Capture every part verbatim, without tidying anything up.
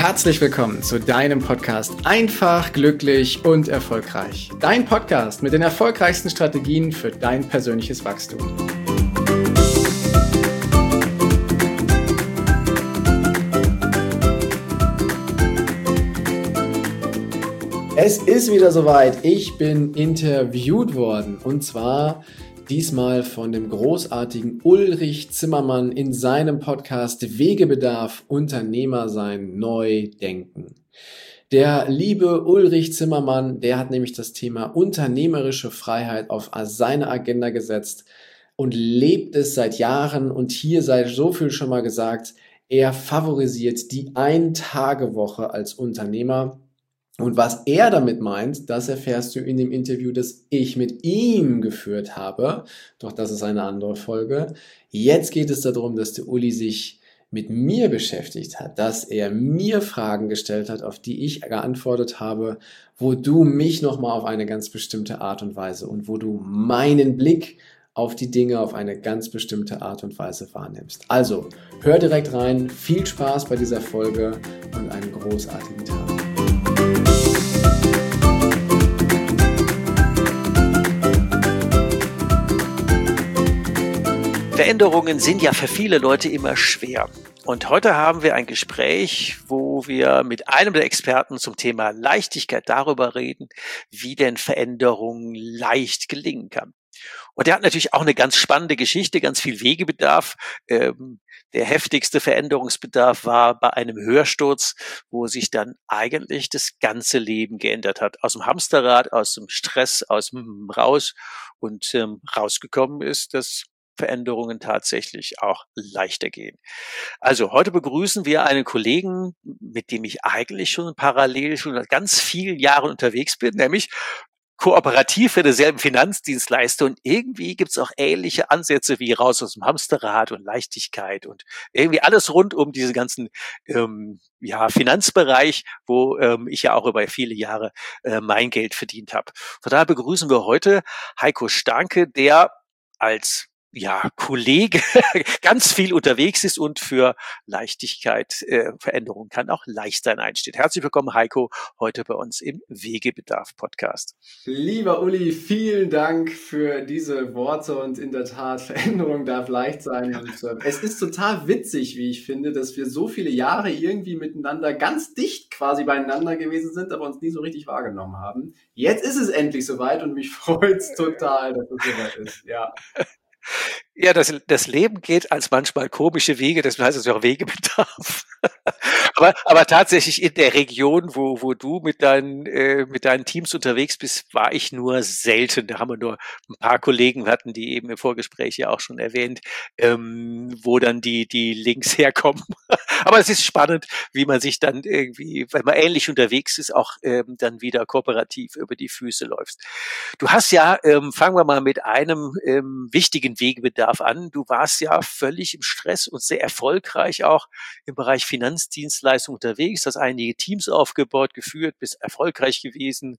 Herzlich willkommen zu deinem Podcast Einfach, glücklich und erfolgreich. Dein Podcast mit den erfolgreichsten Strategien für dein persönliches Wachstum. Es ist wieder soweit. Ich bin interviewt worden und zwar diesmal von dem großartigen Ulrich Zimmermann in seinem Podcast Wegebedarf Unternehmer sein, neu denken. Der liebe Ulrich Zimmermann, der hat nämlich das Thema unternehmerische Freiheit auf seine Agenda gesetzt und lebt es seit Jahren. Und hier sei so viel schon mal gesagt, er favorisiert die Ein-Tage-Woche als Unternehmer. Und was er damit meint, das erfährst du in dem Interview, das ich mit ihm geführt habe. Doch das ist eine andere Folge. Jetzt geht es darum, dass der Uli sich mit mir beschäftigt hat, dass er mir Fragen gestellt hat, auf die ich geantwortet habe, wo du mich nochmal auf eine ganz bestimmte Art und Weise und wo du meinen Blick auf die Dinge auf eine ganz bestimmte Art und Weise wahrnimmst. Also, hör direkt rein, viel Spaß bei dieser Folge und einen großartigen Tag. Veränderungen sind ja für viele Leute immer schwer. Und heute haben wir ein Gespräch, wo wir mit einem der Experten zum Thema Leichtigkeit darüber reden, wie denn Veränderung leicht gelingen kann. Und er hat natürlich auch eine ganz spannende Geschichte, ganz viel Wegebedarf. Ähm, der heftigste Veränderungsbedarf war bei einem Hörsturz, wo sich dann eigentlich das ganze Leben geändert hat. Aus dem Hamsterrad, aus dem Stress, aus dem Raus. Und ähm, rausgekommen ist, dass Veränderungen tatsächlich auch leichter gehen. Also heute begrüßen wir einen Kollegen, mit dem ich eigentlich schon parallel schon ganz viele Jahre unterwegs bin, nämlich kooperativ für derselben Finanzdienstleister, und irgendwie gibt's auch ähnliche Ansätze wie raus aus dem Hamsterrad und Leichtigkeit und irgendwie alles rund um diesen ganzen ähm, ja, Finanzbereich, wo ähm, ich ja auch über viele Jahre äh, mein Geld verdient habe. Von daher begrüßen wir heute Heiko Starke, der als ja, Kollege ganz viel unterwegs ist und für Leichtigkeit, äh, Veränderung kann auch leicht sein einsteht. Herzlich willkommen, Heiko, heute bei uns im Wegebedarf-Podcast. Lieber Uli, vielen Dank für diese Worte und in der Tat, Veränderung darf leicht sein. Und äh, es ist total witzig, wie ich finde, dass wir so viele Jahre irgendwie miteinander ganz dicht quasi beieinander gewesen sind, aber uns nie so richtig wahrgenommen haben. Jetzt ist es endlich soweit und mich freut's total, dass es soweit ist, ja. Ja, das, das Leben geht als manchmal komische Wege, deswegen heißt es auch Wegebedarf. aber, aber tatsächlich in der Region, wo, wo du mit deinen, äh, mit deinen Teams unterwegs bist, war ich nur selten. Da haben wir nur ein paar Kollegen, wir hatten die eben im Vorgespräch ja auch schon erwähnt, ähm, wo dann die, die Links herkommen. Aber es ist spannend, wie man sich dann irgendwie, wenn man ähnlich unterwegs ist, auch ähm, dann wieder kooperativ über die Füße läuft. Du hast ja, ähm, fangen wir mal mit einem ähm, wichtigen Wegebedarf an. Du warst ja völlig im Stress und sehr erfolgreich auch im Bereich Finanzdienstleistung unterwegs, hast einige Teams aufgebaut, geführt, bist erfolgreich gewesen.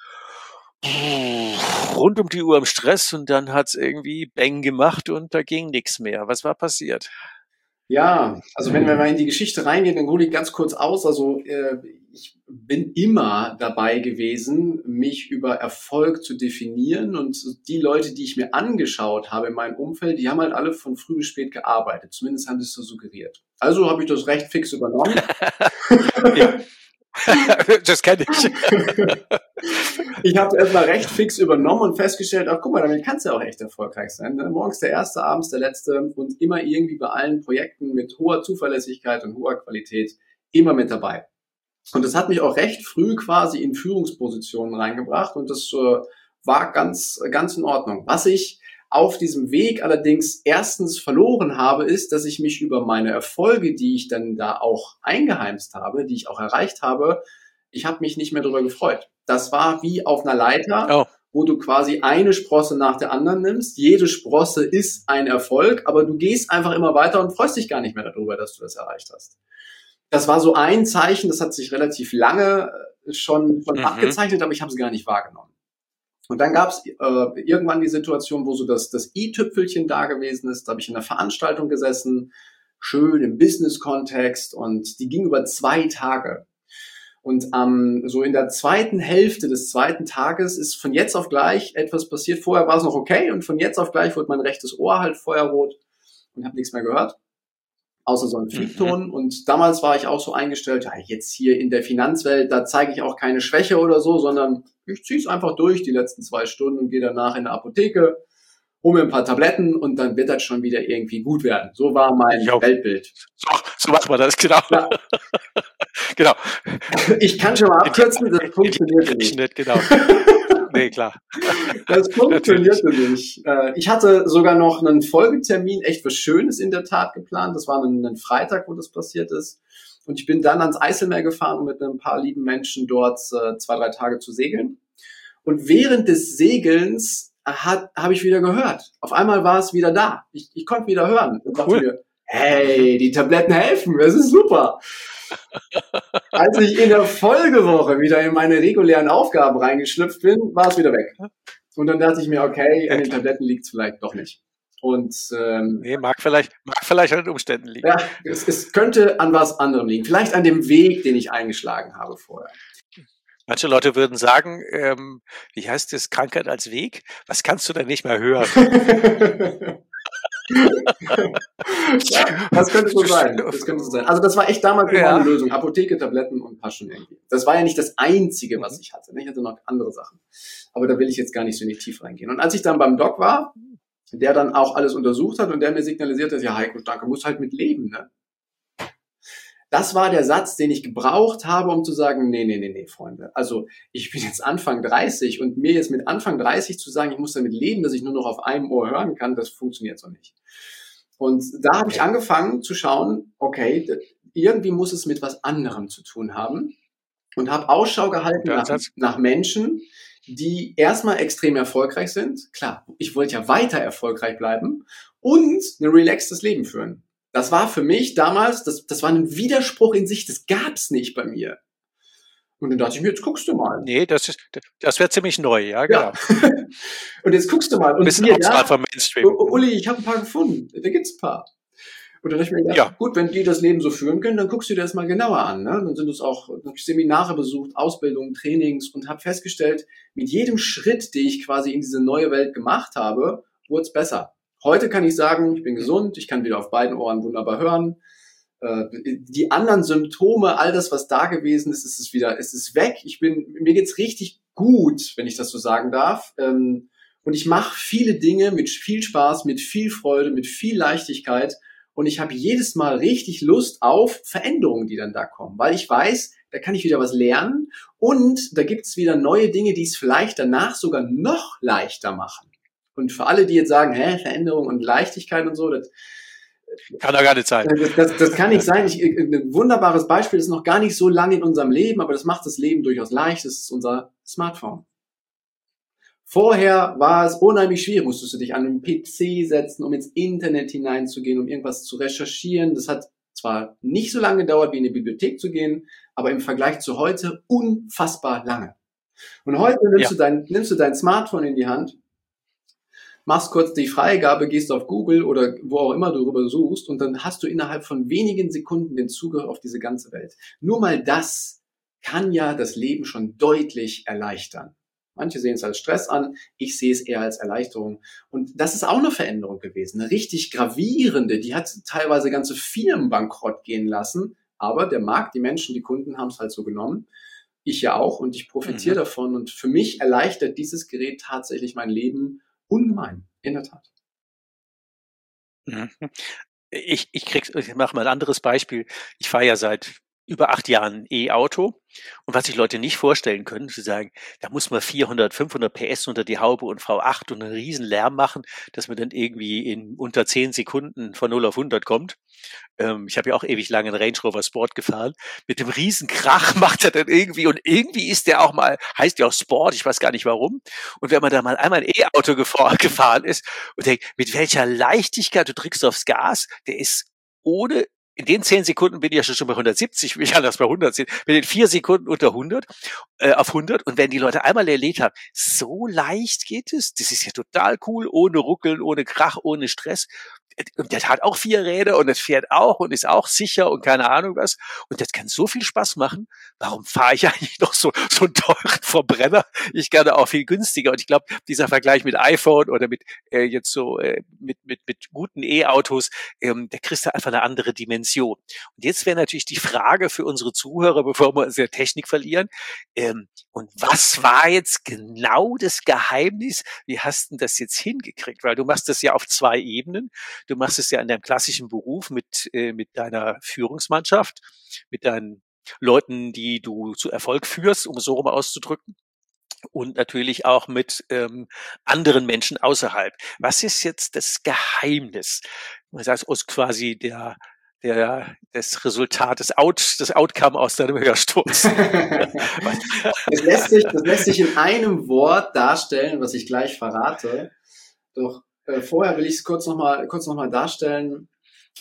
Rund um die Uhr im Stress und dann hat's irgendwie Bang gemacht und da ging nichts mehr. Was war passiert? Ja, also wenn wir mal in die Geschichte reingehen, dann hole ich ganz kurz aus. Also äh, ich bin immer dabei gewesen, mich über Erfolg zu definieren, und die Leute, die ich mir angeschaut habe in meinem Umfeld, die haben halt alle von früh bis spät gearbeitet. Zumindest haben sie es so suggeriert. Also habe ich das recht fix übernommen. Ja. Das kenne ich. Ich habe erstmal recht fix übernommen und festgestellt, ach guck mal, damit kannst du ja auch echt erfolgreich sein. Morgens der erste, abends der letzte und immer irgendwie bei allen Projekten mit hoher Zuverlässigkeit und hoher Qualität immer mit dabei. Und das hat mich auch recht früh quasi in Führungspositionen reingebracht und das äh, war ganz, ganz in Ordnung. Was ich auf diesem Weg allerdings erstens verloren habe, ist, dass ich mich über meine Erfolge, die ich dann da auch eingeheimst habe, die ich auch erreicht habe, ich habe mich nicht mehr darüber gefreut. Das war wie auf einer Leiter, oh. wo du quasi eine Sprosse nach der anderen nimmst. Jede Sprosse ist ein Erfolg, aber du gehst einfach immer weiter und freust dich gar nicht mehr darüber, dass du das erreicht hast. Das war so ein Zeichen, das hat sich relativ lange schon, schon mhm. abgezeichnet, aber ich habe es gar nicht wahrgenommen. Und dann gab es äh, irgendwann die Situation, wo so das, das i-Tüpfelchen da gewesen ist. Da habe ich in einer Veranstaltung gesessen schön im Business-Kontext und die ging über zwei Tage. Und ähm, so in der zweiten Hälfte des zweiten Tages ist von jetzt auf gleich etwas passiert. Vorher war es noch okay und von jetzt auf gleich wurde mein rechtes Ohr halt feuerrot und habe nichts mehr gehört, außer so einen Piepton. Mhm. Und damals war ich auch so eingestellt, ja, jetzt hier in der Finanzwelt, da zeige ich auch keine Schwäche oder so, sondern ich ziehe es einfach durch die letzten zwei Stunden und gehe danach in eine Apotheke, hol mir ein paar Tabletten und dann wird das schon wieder irgendwie gut werden. So war mein jo. Weltbild. So, so macht man das, genau. Ja. Genau. Ich kann schon mal abkürzen, das funktioniert nicht. Genau. Nee, klar. Das funktionierte nicht. Ich hatte sogar noch einen Folgetermin, echt was Schönes in der Tat geplant. Das war ein, ein Freitag, wo das passiert ist. Und ich bin dann ans Eiselmeer gefahren, um mit ein paar lieben Menschen dort äh, zwei, drei Tage zu segeln. Und während des Segelns hat habe ich wieder gehört. Auf einmal war es wieder da. Ich, ich konnte wieder hören. Und dachte mir, hey, die Tabletten helfen, das ist super. Als ich in der Folgewoche wieder in meine regulären Aufgaben reingeschlüpft bin, war es wieder weg. Und dann dachte ich mir, okay, an den Tabletten liegt es vielleicht doch nicht. Und ähm, nee, mag vielleicht, mag vielleicht an den Umständen liegen. Ja, es, es könnte an was anderem liegen. Vielleicht an dem Weg, den ich eingeschlagen habe vorher. Manche Leute würden sagen, ähm, wie heißt das, Krankheit als Weg? Was kannst du denn nicht mehr hören? Ja, das könnte so sein. Das könnte so sein. Also das war echt damals immer ja. eine Lösung. Apotheke, Tabletten und Paschen irgendwie. Das war ja nicht das Einzige, was ich hatte. Ich hatte noch andere Sachen. Aber da will ich jetzt gar nicht so in die Tiefe reingehen. Und als ich dann beim Doc war, der dann auch alles untersucht hat und der mir signalisiert hat, ja Heiko, danke, musst halt mit leben, ne? Das war der Satz, den ich gebraucht habe, um zu sagen, nee, nee, nee, nee, Freunde. Also ich bin jetzt Anfang dreißig und mir jetzt mit Anfang dreißig zu sagen, ich muss damit leben, dass ich nur noch auf einem Ohr hören kann, das funktioniert so nicht. Und da habe ich angefangen zu schauen, okay, irgendwie muss es mit was anderem zu tun haben und habe Ausschau gehalten nach, nach Menschen, die erstmal extrem erfolgreich sind. Klar, ich wollte ja weiter erfolgreich bleiben und ein relaxtes Leben führen. Das war für mich damals, das, das war ein Widerspruch in sich, das gab's nicht bei mir. Und dann dachte ich mir, jetzt guckst du mal. Nee, das ist, das wäre ziemlich neu, ja, genau. Ja. Und jetzt guckst du mal. Und bisschen außerhalb vom Mainstream. Uli, ich habe ein paar gefunden. Da gibt's ein paar. Und dann dachte ich mir, gedacht, ja, gut, wenn die das Leben so führen können, dann guckst du dir das mal genauer an. Ne? Dann sind es auch, dann habe ich Seminare besucht, Ausbildungen, Trainings und habe festgestellt, mit jedem Schritt, den ich quasi in diese neue Welt gemacht habe, wurde es besser. Heute kann ich sagen, ich bin gesund, ich kann wieder auf beiden Ohren wunderbar hören. Die anderen Symptome, all das, was da gewesen ist, ist es wieder, ist es weg. Ich bin, mir geht's richtig gut, wenn ich das so sagen darf. Und ich mache viele Dinge mit viel Spaß, mit viel Freude, mit viel Leichtigkeit. Und ich habe jedes Mal richtig Lust auf Veränderungen, die dann da kommen, weil ich weiß, da kann ich wieder was lernen und da gibt's wieder neue Dinge, die es vielleicht danach sogar noch leichter machen. Und für alle, die jetzt sagen, hä, Veränderung und Leichtigkeit und so, das kann doch gar nicht sein. Das, das, das kann nicht sein. Ich, ein wunderbares Beispiel, das ist noch gar nicht so lange in unserem Leben, aber das macht das Leben durchaus leicht. Das ist unser Smartphone. Vorher war es unheimlich schwierig, musstest du dich an einen P C setzen, um ins Internet hineinzugehen, um irgendwas zu recherchieren. Das hat zwar nicht so lange gedauert, wie in die Bibliothek zu gehen, aber im Vergleich zu heute unfassbar lange. Und heute nimmst, ja. du, dein, nimmst du dein Smartphone in die Hand, machst kurz die Freigabe, gehst auf Google oder wo auch immer du darüber suchst und dann hast du innerhalb von wenigen Sekunden den Zugriff auf diese ganze Welt. Nur mal das kann ja das Leben schon deutlich erleichtern. Manche sehen es als Stress an, ich sehe es eher als Erleichterung. Und das ist auch eine Veränderung gewesen, eine richtig gravierende, die hat teilweise ganze Firmen bankrott gehen lassen, aber der Markt, die Menschen, die Kunden haben es halt so genommen. Ich ja auch und ich profitiere mhm. davon und für mich erleichtert dieses Gerät tatsächlich mein Leben ungemein, in der Tat. Ich, ich krieg's, ich mache mal ein anderes Beispiel. Ich fahre ja seit über acht Jahren E-Auto. Und was sich Leute nicht vorstellen können, zu sagen, da muss man vierhundert, fünfhundert P S unter die Haube und V acht und einen riesen Lärm machen, dass man dann irgendwie in unter zehn Sekunden von null auf hundert kommt. Ähm, ich habe ja auch ewig lange einen Range Rover Sport gefahren. Mit dem riesen Krach macht er dann irgendwie und irgendwie ist der auch mal, heißt ja auch Sport, ich weiß gar nicht warum. Und wenn man da mal einmal ein E-Auto gefahr, gefahren ist und denkt, mit welcher Leichtigkeit du drückst aufs Gas, der ist ohne in den zehn Sekunden bin ich ja schon bei hundertsiebzig, will ich anders bei hundert sind, bin in vier Sekunden unter hundert, äh, auf hundert. Und wenn die Leute einmal erlebt haben, so leicht geht es, das ist ja total cool, ohne Ruckeln, ohne Krach, ohne Stress. Und der hat auch vier Räder und das fährt auch und ist auch sicher und keine Ahnung was. Und das kann so viel Spaß machen. Warum fahre ich eigentlich noch so, so einen teuren Verbrenner? Ich kann auch viel günstiger. Und ich glaube, dieser Vergleich mit iPhone oder mit äh, jetzt so äh, mit, mit, mit guten E-Autos, ähm, der kriegst du einfach eine andere Dimension. Und jetzt wäre natürlich die Frage für unsere Zuhörer, bevor wir uns in der Technik verlieren, ähm, und was war jetzt genau das Geheimnis? Wie hast du das jetzt hingekriegt? Weil du machst das ja auf zwei Ebenen. Du machst es ja in deinem klassischen Beruf mit, äh, mit deiner Führungsmannschaft, mit deinen Leuten, die du zu Erfolg führst, um es so rum auszudrücken. Und natürlich auch mit ähm, anderen Menschen außerhalb. Was ist jetzt das Geheimnis? Das heißt, aus quasi der, der, das Resultat, das Out, das Outcome aus deinem Hörsturz. das, lässt sich, das lässt sich in einem Wort darstellen, was ich gleich verrate. Doch äh, vorher will ich es kurz nochmal kurz noch mal darstellen.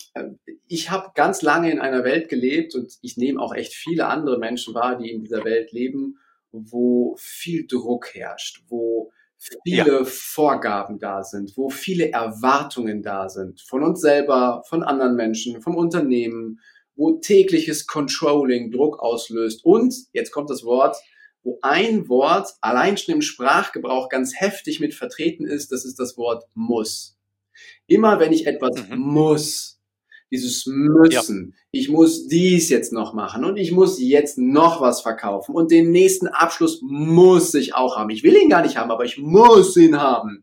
Ich habe ganz lange in einer Welt gelebt und ich nehme auch echt viele andere Menschen wahr, die in dieser Welt leben, wo viel Druck herrscht, wo viele ja. Vorgaben da sind, wo viele Erwartungen da sind, von uns selber, von anderen Menschen, vom Unternehmen, wo tägliches Controlling Druck auslöst und, jetzt kommt das Wort, wo ein Wort allein schon im Sprachgebrauch ganz heftig mit vertreten ist, das ist das Wort muss. Immer wenn ich etwas mhm. muss, dieses Müssen, ja. ich muss dies jetzt noch machen und ich muss jetzt noch was verkaufen und den nächsten Abschluss muss ich auch haben. Ich will ihn gar nicht haben, aber ich muss ihn haben.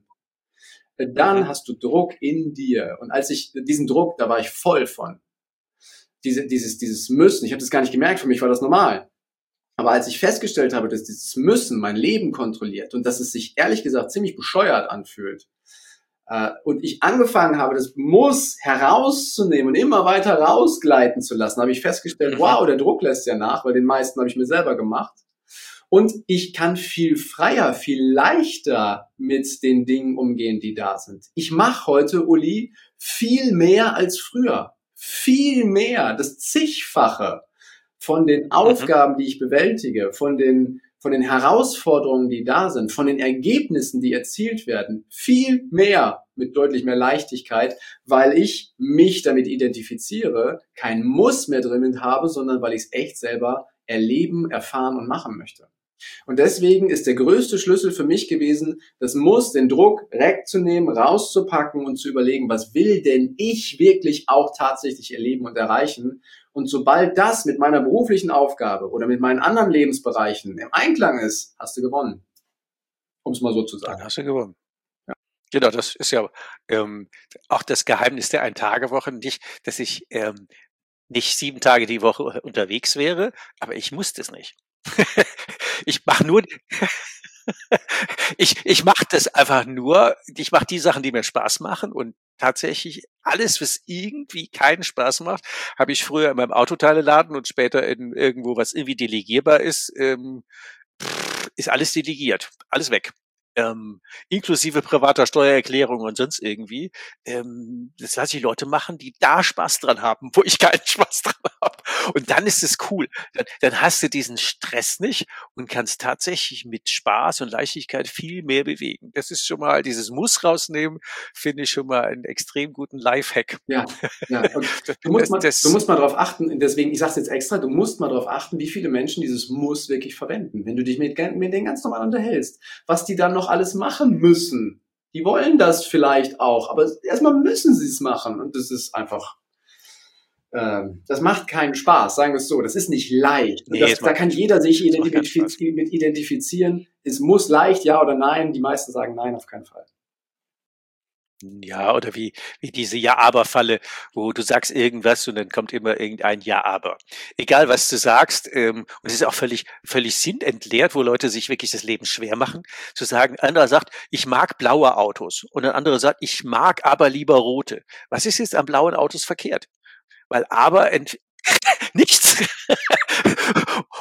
Dann mhm. hast du Druck in dir. Und als ich diesen Druck, da war ich voll von. Diese, dieses, dieses Müssen, ich habe das gar nicht gemerkt, für mich war das normal. Aber als ich festgestellt habe, dass dieses Müssen mein Leben kontrolliert und dass es sich ehrlich gesagt ziemlich bescheuert anfühlt, und ich angefangen habe, das Muss herauszunehmen und immer weiter rausgleiten zu lassen, habe ich festgestellt, wow, der Druck lässt ja nach, weil den meisten habe ich mir selber gemacht. Und ich kann viel freier, viel leichter mit den Dingen umgehen, die da sind. Ich mache heute, Uli, viel mehr als früher. Viel mehr, das Zigfache von den Aufgaben, die ich bewältige, von den von den Herausforderungen, die da sind, von den Ergebnissen, die erzielt werden, viel mehr mit deutlich mehr Leichtigkeit, weil ich mich damit identifiziere, kein Muss mehr drin habe, sondern weil ich es echt selber erleben, erfahren und machen möchte. Und deswegen ist der größte Schlüssel für mich gewesen, das Muss, den Druck wegzunehmen, rauszupacken und zu überlegen, was will denn ich wirklich auch tatsächlich erleben und erreichen? Und sobald das mit meiner beruflichen Aufgabe oder mit meinen anderen Lebensbereichen im Einklang ist, hast du gewonnen. Um es mal so zu sagen. Dann hast du gewonnen. Ja. Genau, das ist ja ähm, auch das Geheimnis der Ein-Tage-Woche. Nicht, dass ich ähm, nicht sieben Tage die Woche unterwegs wäre, aber ich muss das nicht. Ich mache nur, ich, ich mache das einfach nur, ich mache die Sachen, die mir Spaß machen und tatsächlich alles, was irgendwie keinen Spaß macht, habe ich früher in meinem Autoteileladen und später in irgendwo, was irgendwie delegierbar ist, ähm, ist alles delegiert, alles weg. Ähm, inklusive privater Steuererklärung und sonst irgendwie. Ähm, das lasse ich Leute machen, die da Spaß dran haben, wo ich keinen Spaß dran habe. Und dann ist es cool. Dann, dann hast du diesen Stress nicht und kannst tatsächlich mit Spaß und Leichtigkeit viel mehr bewegen. Das ist schon mal, dieses Muss rausnehmen, finde ich schon mal einen extrem guten Lifehack. Ja, ja. Und du musst mal, du musst mal darauf achten, deswegen, ich sage es jetzt extra, du musst mal darauf achten, wie viele Menschen dieses Muss wirklich verwenden. Wenn du dich mit, mit denen ganz normal unterhältst, was die dann noch alles machen müssen. Die wollen das vielleicht auch, aber erstmal müssen sie es machen. Und das ist einfach, ähm, das macht keinen Spaß, sagen wir es so. Das ist nicht leicht. Nee, das, da kann jeder sich identifiz- mit identifizieren. Es muss leicht, ja oder nein. Die meisten sagen nein, auf keinen Fall. Ja, oder wie, wie diese Ja-Aber-Falle, wo du sagst irgendwas und dann kommt immer irgendein Ja-Aber. Egal, was du sagst, ähm, und es ist auch völlig, völlig sinnentleert, wo Leute sich wirklich das Leben schwer machen, zu sagen, ein anderer sagt, ich mag blaue Autos und ein anderer sagt, ich mag aber lieber rote. Was ist jetzt an blauen Autos verkehrt? Weil aber ent- nichts. Und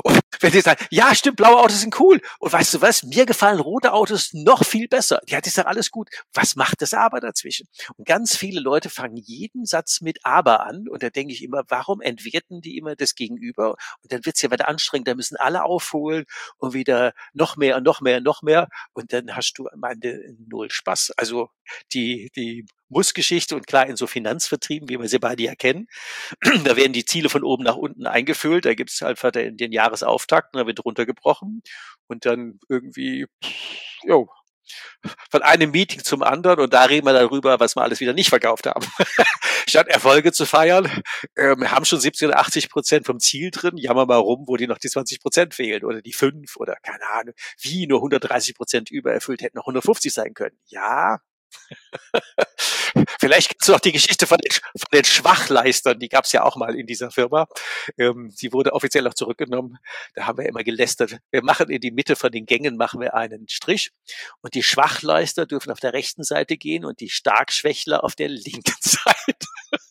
wenn die sagen, ja, stimmt, blaue Autos sind cool. Und weißt du was? Mir gefallen rote Autos noch viel besser. Ja, das ist doch alles gut. Was macht das Aber dazwischen? Und ganz viele Leute fangen jeden Satz mit Aber an. Und da denke ich immer, warum entwerten die immer das Gegenüber? Und dann wird's ja wieder anstrengend. Da müssen alle aufholen und wieder noch mehr und noch mehr und noch mehr. Und dann hast du am Ende null Spaß. Also die, die Muss-Geschichte und klar in so Finanzvertrieben, wie wir sie beide ja kennen, da werden die Ziele von oben nach unten eingefüllt, da gibt's einfach den, den Jahresauftakt und da wird runtergebrochen und dann irgendwie, jo, von einem Meeting zum anderen und da reden wir darüber, was wir alles wieder nicht verkauft haben. Statt Erfolge zu feiern, äh, wir haben schon siebzig oder achtzig Prozent vom Ziel drin, jammern mal rum, wo die noch die zwanzig Prozent fehlen oder die fünf oder keine Ahnung, wie nur hundertdreißig Prozent übererfüllt, hätten noch hundertfünfzig sein können. Ja, vielleicht kennst du auch die Geschichte von den, von den Schwachleistern, die gab es ja auch mal in dieser Firma. Ähm, sie wurde offiziell auch zurückgenommen. Da haben wir immer gelästert. Wir machen in die Mitte von den Gängen machen wir einen Strich und die Schwachleister dürfen auf der rechten Seite gehen und die Starkschwächler auf der linken Seite.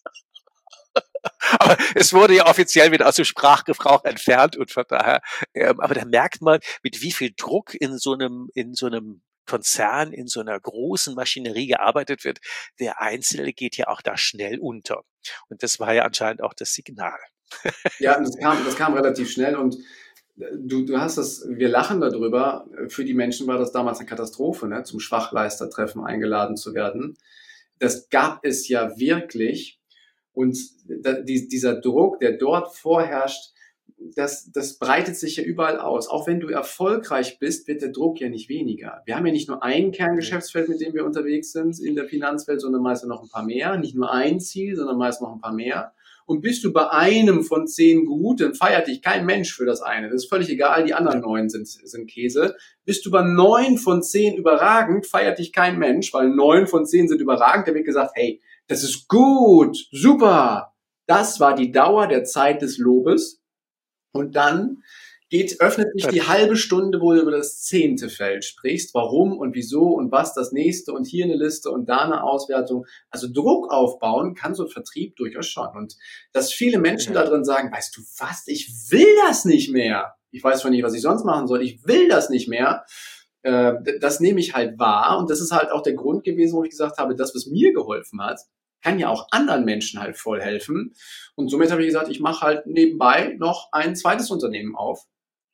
Aber es wurde ja offiziell wieder aus dem Sprachgebrauch entfernt und von daher, ähm, aber da merkt man, mit wie viel Druck in so einem, in so einem Konzern, in so einer großen Maschinerie gearbeitet wird. Der Einzelne geht ja auch da schnell unter. Und das war ja anscheinend auch das Signal. Ja, das kam, das kam relativ schnell und du, du hast das, wir lachen darüber. Für die Menschen war das damals eine Katastrophe, ne, zum Schwachleistertreffen eingeladen zu werden. Das gab es ja wirklich. Und da, die, dieser Druck, der dort vorherrscht, das, das breitet sich ja überall aus. Auch wenn du erfolgreich bist, wird der Druck ja nicht weniger. Wir haben ja nicht nur ein Kerngeschäftsfeld, mit dem wir unterwegs sind in der Finanzwelt, sondern meist noch ein paar mehr. Nicht nur ein Ziel, sondern meist noch ein paar mehr. Und bist du bei einem von zehn gut, dann feiert dich kein Mensch für das eine. Das ist völlig egal, die anderen neun sind, sind Käse. Bist du bei neun von zehn überragend, feiert dich kein Mensch, weil neun von zehn sind überragend. Da wird gesagt, hey, das ist gut, super. Das war die Dauer der Zeit des Lobes. Und dann geht, öffnet sich die halbe Stunde, wo du über das zehnte Feld sprichst. Warum und wieso und was das nächste und hier eine Liste und da eine Auswertung. Also Druck aufbauen kann so ein Vertrieb durchaus schon. Und dass viele Menschen ja. da drin sagen, weißt du was, ich will das nicht mehr. Ich weiß zwar nicht, was ich sonst machen soll. Ich will das nicht mehr. Äh, das nehme ich halt wahr. Und das ist halt auch der Grund gewesen, wo ich gesagt habe, das, was mir geholfen hat, kann ja auch anderen Menschen halt voll helfen. Und somit habe ich gesagt, ich mache halt nebenbei noch ein zweites Unternehmen auf,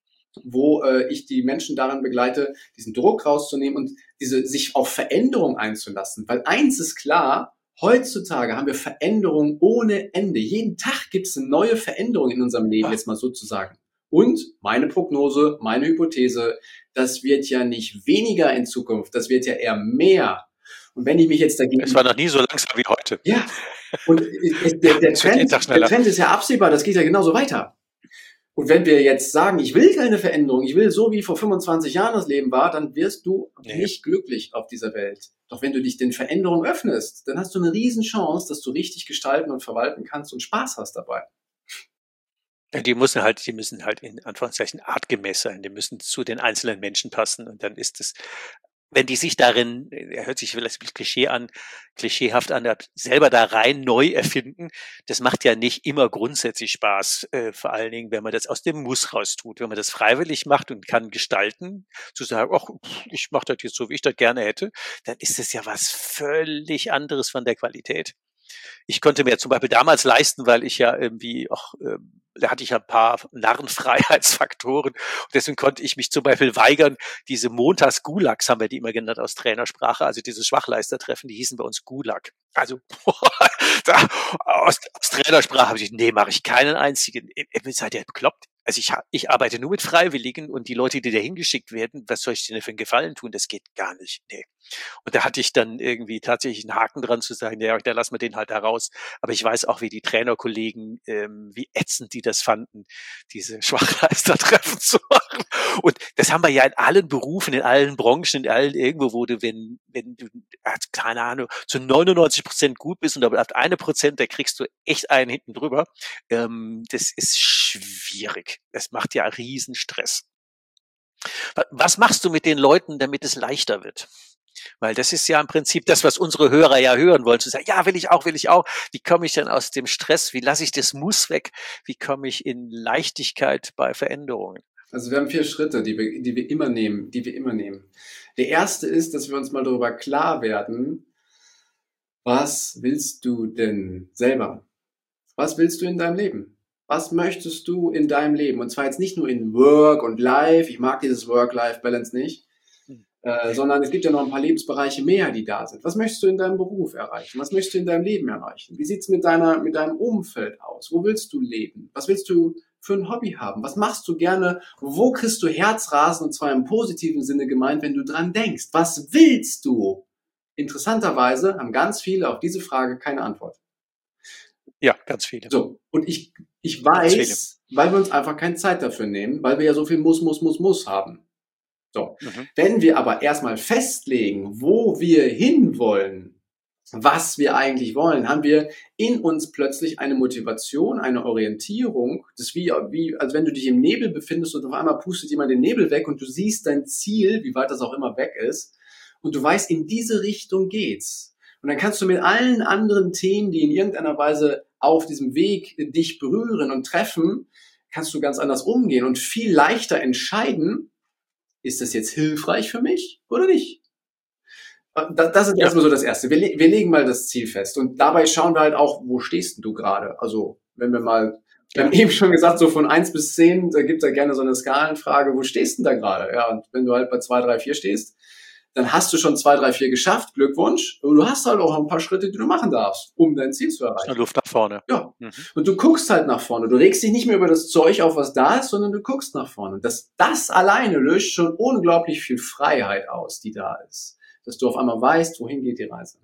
wo äh, ich die Menschen daran begleite, diesen Druck rauszunehmen und diese sich auf Veränderung einzulassen. Weil eins ist klar, heutzutage haben wir Veränderungen ohne Ende. Jeden Tag gibt es eine neue Veränderung in unserem Leben, jetzt mal sozusagen. Und meine Prognose, meine Hypothese, das wird ja nicht weniger in Zukunft, das wird ja eher mehr. Und wenn ich mich jetzt dagegen... Es war noch nie so langsam wie heute. Ja, und der, der, Trend, der Trend ist ja absehbar, das geht ja genauso weiter. Und wenn wir jetzt sagen, ich will keine Veränderung, ich will so wie vor fünfundzwanzig Jahren das Leben war, dann wirst du nee. nicht glücklich auf dieser Welt. Doch wenn du dich den Veränderungen öffnest, dann hast du eine Riesenchance, dass du richtig gestalten und verwalten kannst und Spaß hast dabei. Ja, die müssen halt, die müssen halt in Anführungszeichen artgemäß sein, die müssen zu den einzelnen Menschen passen und dann ist es, wenn die sich darin, er hört sich vielleicht ein Klischee an, klischeehaft an, selber da rein neu erfinden, das macht ja nicht immer grundsätzlich Spaß, äh, vor allen Dingen, wenn man das aus dem Muss raus tut. Wenn man das freiwillig macht und kann gestalten, zu sagen, ach, ich mache das jetzt so, wie ich das gerne hätte, dann ist das ja was völlig anderes von der Qualität. Ich konnte mir zum Beispiel damals leisten, weil ich ja irgendwie auch, ähm, da hatte ich ja ein paar Narrenfreiheitsfaktoren und deswegen konnte ich mich zum Beispiel weigern, diese Montags-Gulags haben wir die immer genannt aus Trainersprache, also diese Schwachleistertreffen, die hießen bei uns Gulag. Also da, aus, aus Trainersprache habe ich, nee, mache ich keinen einzigen. Seid ihr bekloppt? Also ich, ich arbeite nur mit Freiwilligen und die Leute, die da hingeschickt werden, was soll ich denen für einen Gefallen tun? Das geht gar nicht. Nee. Und da hatte ich dann irgendwie tatsächlich einen Haken dran zu sagen, ja, da lassen wir den halt da raus. Aber ich weiß auch, wie die Trainerkollegen, ähm, wie ätzend die das fanden, diese Schwachleistertreffen zu machen. Und das haben wir ja in allen Berufen, in allen Branchen, in allen irgendwo, wo du, wenn, wenn du, keine Ahnung, zu neunundneunzig Prozent gut bist und da bleibt eine Prozent, da kriegst du echt einen hinten drüber. Ähm, das ist schwierig. Es macht ja riesen Stress. Was machst du mit den Leuten, damit es leichter wird? Weil das ist ja im Prinzip das, was unsere Hörer ja hören wollen, zu sagen, ja, will ich auch, will ich auch. Wie komme ich denn aus dem Stress? Wie lasse ich das Muss weg? Wie komme ich in Leichtigkeit bei Veränderungen? Also wir haben vier Schritte, die wir, die wir immer nehmen, die wir immer nehmen. Der erste ist, dass wir uns mal darüber klar werden, was willst du denn selber? Was willst du in deinem Leben? Was möchtest du in deinem Leben? Und zwar jetzt nicht nur in Work und Life, ich mag dieses Work-Life-Balance nicht, äh, sondern es gibt ja noch ein paar Lebensbereiche mehr, die da sind. Was möchtest du in deinem Beruf erreichen? Was möchtest du in deinem Leben erreichen? Wie sieht's mit deiner, mit deinem Umfeld aus? Wo willst du leben? Was willst du für ein Hobby haben? Was machst du gerne? Wo kriegst du Herzrasen? Und zwar im positiven Sinne gemeint, wenn du dran denkst. Was willst du? Interessanterweise haben ganz viele auf diese Frage keine Antwort. Ja, ganz viele. So, und ich, ich weiß, weil wir uns einfach keine Zeit dafür nehmen, weil wir ja so viel muss, muss, muss, muss haben. So, mhm. Wenn wir aber erstmal festlegen, wo wir hinwollen, was wir eigentlich wollen, haben wir in uns plötzlich eine Motivation, eine Orientierung. Das ist wie, wie, als wenn du dich im Nebel befindest und auf einmal pustet jemand den Nebel weg und du siehst dein Ziel, wie weit das auch immer weg ist, und du weißt, in diese Richtung geht's. Und dann kannst du mit allen anderen Themen, die in irgendeiner Weise auf diesem Weg dich berühren und treffen, kannst du ganz anders umgehen und viel leichter entscheiden, ist das jetzt hilfreich für mich oder nicht? Das ist ja erstmal so das Erste. Wir, wir legen mal das Ziel fest und dabei schauen wir halt auch, wo stehst denn du gerade? Also wenn wir mal, wir haben eben schon gesagt, so von eins bis zehn, da gibt es ja gerne so eine Skalenfrage, wo stehst denn da gerade? Ja, und wenn du halt bei zwei, drei, vier stehst, dann hast du schon zwei, drei, vier geschafft, Glückwunsch. Und du hast halt auch ein paar Schritte, die du machen darfst, um dein Ziel zu erreichen. Luft nach vorne. Ja. Mhm. Und du guckst halt nach vorne. Du regst dich nicht mehr über das Zeug auf, was da ist, sondern du guckst nach vorne. Und das, das alleine löst schon unglaublich viel Freiheit aus, die da ist. Dass du auf einmal weißt, wohin geht die Reise.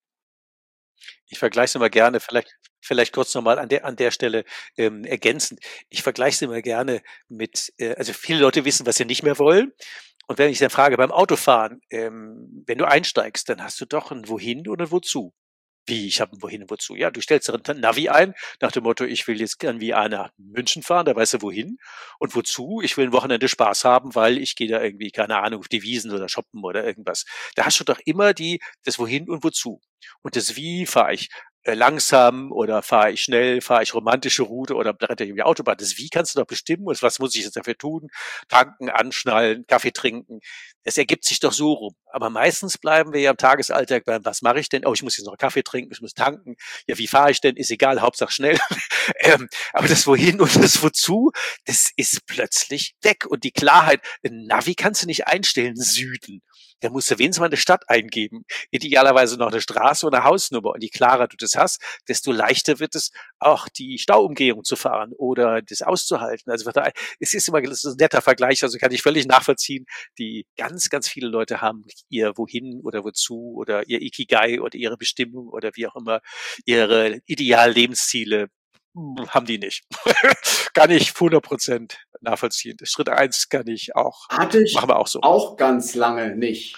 Ich vergleiche es immer gerne, vielleicht, vielleicht kurz nochmal an der, an der Stelle ähm, ergänzend. Ich vergleiche es immer gerne mit, äh, also viele Leute wissen, was sie nicht mehr wollen. Und wenn ich dann frage, beim Autofahren, ähm, wenn du einsteigst, dann hast du doch ein Wohin oder ein Wozu. Wie, ich habe ein Wohin und Wozu? Ja, du stellst ein Navi ein, nach dem Motto, ich will jetzt gern wie einer nach München fahren, da weißt du wohin. Und wozu? Ich will ein Wochenende Spaß haben, weil ich gehe da irgendwie, keine Ahnung, auf die Wiesen oder shoppen oder irgendwas. Da hast du doch immer die, das Wohin und Wozu. Und das Wie fahre ich langsam oder fahre ich schnell, fahre ich romantische Route oder bretter ich über die Autobahn. Das Wie kannst du doch bestimmen und was muss ich jetzt dafür tun? Tanken, anschnallen, Kaffee trinken. Das ergibt sich doch so rum. Aber meistens bleiben wir ja im Tagesalltag beim, was mache ich denn? Oh, ich muss jetzt noch Kaffee trinken, ich muss tanken. Ja, wie fahre ich denn? Ist egal, Hauptsache schnell. ähm, aber das Wohin und das Wozu, das ist plötzlich weg. Und die Klarheit, ein Navi kannst du nicht einstellen, Süden. Da musst du wenigstens mal eine Stadt eingeben. Idealerweise noch eine Straße oder eine Hausnummer. Und je klarer du das hast, desto leichter wird es, auch die Stauumgehung zu fahren oder das auszuhalten. Also es ist immer das ist ein netter Vergleich, also kann ich völlig nachvollziehen. Die ganz, ganz viele Leute haben ihr Wohin oder Wozu oder ihr Ikigai oder ihre Bestimmung oder wie auch immer, ihre idealen Lebensziele haben die nicht. Kann ich hundert Prozent nachvollziehen. Schritt eins kann ich auch. Hatte ich machen wir auch so. Auch ganz lange nicht.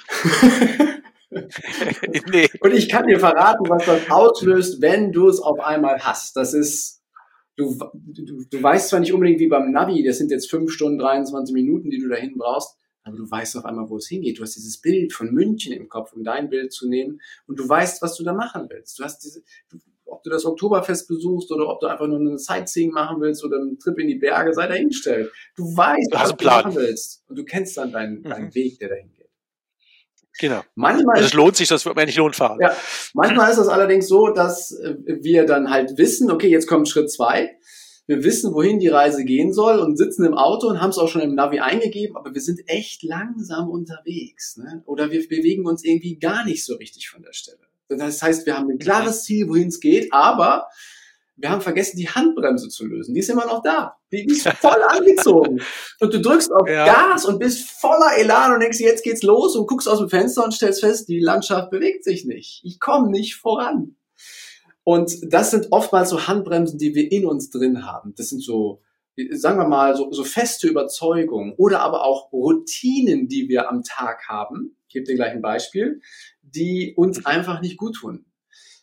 Nee. Und ich kann dir verraten, was das auslöst, wenn du es auf einmal hast. Das ist, du, du, du weißt zwar nicht unbedingt wie beim Navi, das sind jetzt fünf Stunden, dreiundzwanzig Minuten, die du dahin brauchst, aber du weißt auf einmal, wo es hingeht. Du hast dieses Bild von München im Kopf, um dein Bild zu nehmen, und du weißt, was du da machen willst. Du hast diese, du, ob du das Oktoberfest besuchst oder ob du einfach nur eine Sightseeing machen willst oder einen Trip in die Berge, sei dahingestellt. Du weißt, du was du Plan. machen willst. Und du kennst dann deinen, mhm. deinen Weg, der dahin geht. Genau. Manchmal also es lohnt sich, das wird mir nicht lohnt fahren. Ja, manchmal ist es allerdings so, dass wir dann halt wissen, okay, jetzt kommt Schritt zwei. Wir wissen, wohin die Reise gehen soll und sitzen im Auto und haben es auch schon im Navi eingegeben, aber wir sind echt langsam unterwegs, ne? Oder wir bewegen uns irgendwie gar nicht so richtig von der Stelle. Das heißt, wir haben ein klares Ziel, wohin es geht, aber wir haben vergessen, die Handbremse zu lösen. Die ist immer noch da. Die ist voll angezogen. Und du drückst auf ja. Gas und bist voller Elan und denkst, jetzt geht's los, und guckst aus dem Fenster und stellst fest, die Landschaft bewegt sich nicht. Ich komme nicht voran. Und das sind oftmals so Handbremsen, die wir in uns drin haben. Das sind so, sagen wir mal, so, so feste Überzeugungen oder aber auch Routinen, die wir am Tag haben. Ich gebe dir gleich ein Beispiel, die uns einfach nicht gut tun.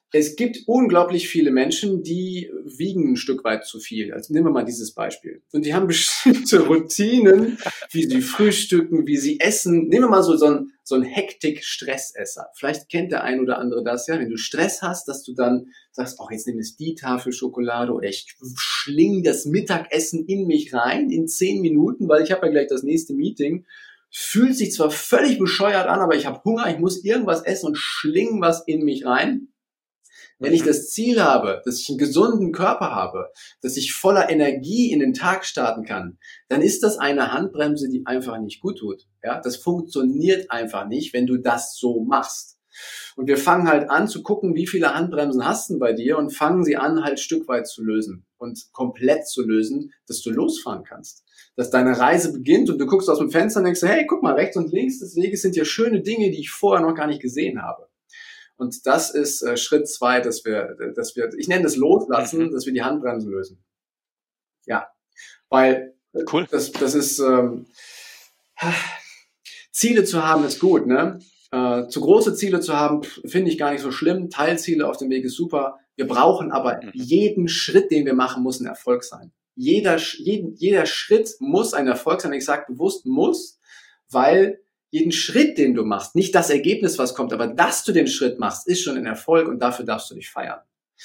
Es gibt unglaublich viele Menschen, die wiegen ein Stück weit zu viel. Also nehmen wir mal dieses Beispiel. Und die haben bestimmte Routinen, wie sie frühstücken, wie sie essen. Nehmen wir mal so, so ein, so ein Hektik-Stressesser. Vielleicht kennt der ein oder andere das ja, wenn du Stress hast, dass du dann sagst, oh, jetzt nehme ich die Tafel Schokolade oder ich schling das Mittagessen in mich rein in zehn Minuten, weil ich habe ja gleich das nächste Meeting. Fühlt sich zwar völlig bescheuert an, aber ich habe Hunger, ich muss irgendwas essen und schling was in mich rein. Wenn ich das Ziel habe, dass ich einen gesunden Körper habe, dass ich voller Energie in den Tag starten kann, dann ist das eine Handbremse, die einfach nicht gut tut. Ja, das funktioniert einfach nicht, wenn du das so machst. Und wir fangen halt an zu gucken, wie viele Handbremsen hast du bei dir und fangen sie an, halt Stück weit zu lösen und komplett zu lösen, dass du losfahren kannst. Dass deine Reise beginnt und du guckst aus dem Fenster und denkst, hey, guck mal, rechts und links des Weges sind ja schöne Dinge, die ich vorher noch gar nicht gesehen habe. Und das ist äh, Schritt zwei, dass wir, dass wir, ich nenne das Loslassen, mhm. dass wir die Handbremse lösen. Ja, weil cool. das, das ist ähm, Ziele zu haben ist gut, ne? Äh, zu große Ziele zu haben, finde ich gar nicht so schlimm. Teilziele auf dem Weg ist super. Wir brauchen aber mhm. jeden Schritt, den wir machen, muss ein Erfolg sein. Jeder, jeden, jeder Schritt muss ein Erfolg sein. Ich sage bewusst muss, weil jeden Schritt, den du machst, nicht das Ergebnis, was kommt, aber dass du den Schritt machst, ist schon ein Erfolg und dafür darfst du dich feiern.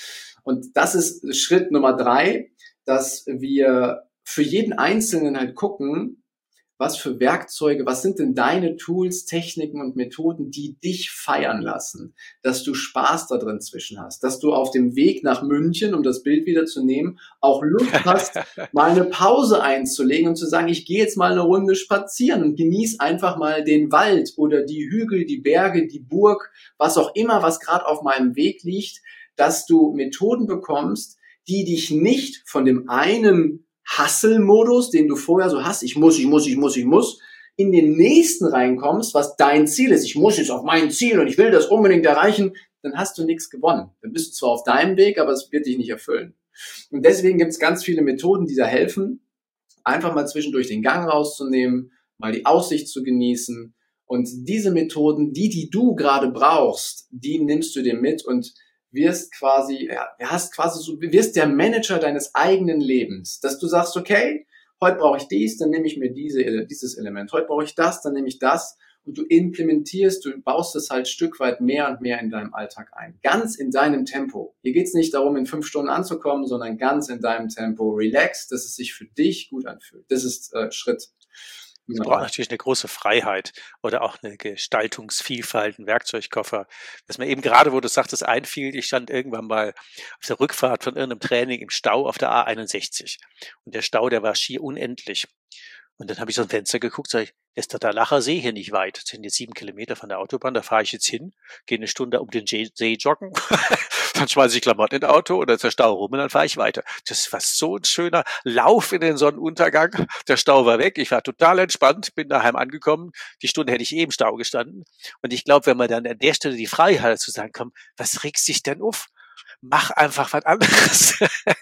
Und das ist Schritt Nummer drei, dass wir für jeden Einzelnen halt gucken, was für Werkzeuge, was sind denn deine Tools, Techniken und Methoden, die dich feiern lassen, dass du Spaß da drin zwischen hast, dass du auf dem Weg nach München, um das Bild wieder zu nehmen, auch Lust hast, mal eine Pause einzulegen und zu sagen, ich gehe jetzt mal eine Runde spazieren und genieß einfach mal den Wald oder die Hügel, die Berge, die Burg, was auch immer, was gerade auf meinem Weg liegt, dass du Methoden bekommst, die dich nicht von dem einen Hustle-Modus, den du vorher so hast, ich muss, ich muss, ich muss, ich muss, in den nächsten reinkommst, was dein Ziel ist, ich muss jetzt auf mein Ziel und ich will das unbedingt erreichen, dann hast du nichts gewonnen. Dann bist du zwar auf deinem Weg, aber es wird dich nicht erfüllen. Und deswegen gibt es ganz viele Methoden, die da helfen, einfach mal zwischendurch den Gang rauszunehmen, mal die Aussicht zu genießen und diese Methoden, die, die du gerade brauchst, die nimmst du dir mit und wirst quasi, ja, hast quasi so, wirst der Manager deines eigenen Lebens, dass du sagst, okay, heute brauche ich dies, dann nehme ich mir diese, dieses Element, heute brauche ich das, dann nehme ich das und du implementierst, du baust es halt Stück weit mehr und mehr in deinem Alltag ein. Ganz in deinem Tempo. Hier geht es nicht darum, in fünf Stunden anzukommen, sondern ganz in deinem Tempo. Relax, dass es sich für dich gut anfühlt. Das ist äh, Schritt. Es braucht natürlich eine große Freiheit oder auch eine Gestaltungsvielfalt, einen Werkzeugkoffer. Dass man eben gerade, wo du sagtest, einfiel, ich stand irgendwann mal auf der Rückfahrt von irgendeinem Training im Stau auf der A einundsechzig. Und der Stau, der war schier unendlich. Und dann habe ich so ein Fenster geguckt, sage ich, ist der Dalacher See hier nicht weit? Das sind jetzt sieben Kilometer von der Autobahn, da fahre ich jetzt hin, gehe eine Stunde um den See joggen, dann schmeiße ich Klamotten in das Auto oder der Stau rum und dann fahre ich weiter. Das war so ein schöner Lauf in den Sonnenuntergang. Der Stau war weg, ich war total entspannt, bin daheim angekommen. Die Stunde hätte ich eh im Stau gestanden. Und ich glaube, wenn man dann an der Stelle die Freiheit hat zu sagen, komm, was regst dich denn auf? Mach einfach was anderes.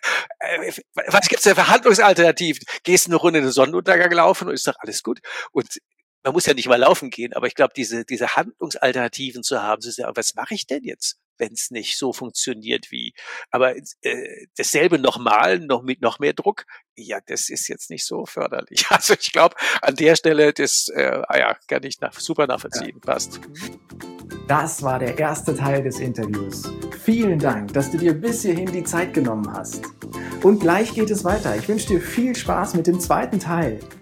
Was gibt's denn für Handlungsalternativen? Gehst eine Runde in den Sonnenuntergang laufen und ist doch alles gut. Und man muss ja nicht mal laufen gehen, aber ich glaube, diese diese Handlungsalternativen zu haben, zu sagen, was mache ich denn jetzt, wenn es nicht so funktioniert wie, aber äh, dasselbe nochmal, noch mit noch mehr Druck, ja, das ist jetzt nicht so förderlich. Also ich glaube, an der Stelle, das, äh, ah ja, kann ich nach, super nachvollziehen, ja. Passt. Das war der erste Teil des Interviews. Vielen Dank, dass du dir bis hierhin die Zeit genommen hast. Und gleich geht es weiter. Ich wünsche dir viel Spaß mit dem zweiten Teil.